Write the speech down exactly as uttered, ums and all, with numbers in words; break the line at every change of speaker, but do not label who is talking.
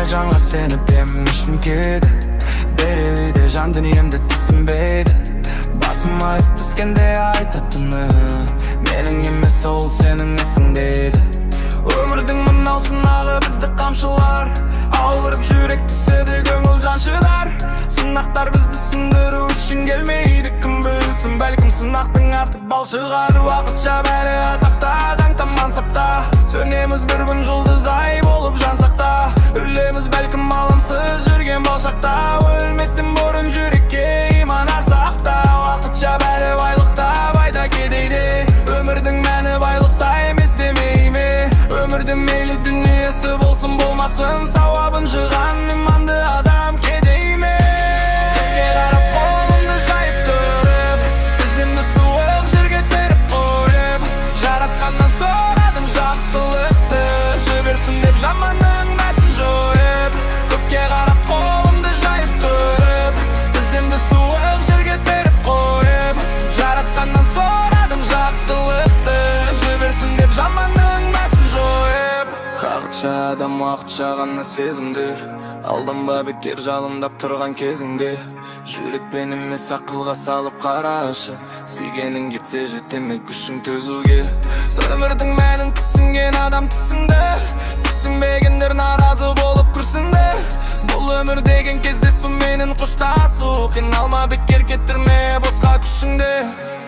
жанға сеніп емішім кеді бері үйде жан дүниемді түсінбейді басыма іс түскенде айтатыны менің емес ол сенің ісің дейді өмірдің мынау сынағы бізді қамшылар ауырып жүрек түседі көңіл жаншыдар сынақтар бізді сындыру үшін келмейді кім білсін бәлкім сынақтың артық бал шығар уақытша бәрі атақта қаңтам мансапта сөнеміз бір күн жұлдыздай болып жансақ та үрлеміз бәлкім алаңсыз жүрген болсақта өлместен бұрын жүрекке иман арсақ та уақытша бәрі байлықта байда кедейде өмірдің мәні байлықта емес демей ме өмірді мейлі дүниесі болсын болмасын сауабын жыған иманды адам кедей ме көкке қарап қолымды жайып тұрып тіземді суық жерге беріп қойып жаратқаннан сұрадым жақсылықты жіберсін деп жаманның мәсін жойып көкке қарап қолымды жайып тұрып тіземді суық жерге беріп қойып жаратқаннан сұрадым жақсылықты жіберсін деп жаманның мәсін жойып уақытша адам уақытша ғана сезімдер алданба бекер жалындап тұрған кезіңде жүрекпен емес ақылға салып қарашы сүйгенің кетсе жетеме күшің төзуге өмірдің мәнін түсінген адам түсінді түсінбегендер наразы болып күрсінді бұл өмір деген кездесу менің қоштасу қиналма бекер кетірме босқа күшіңді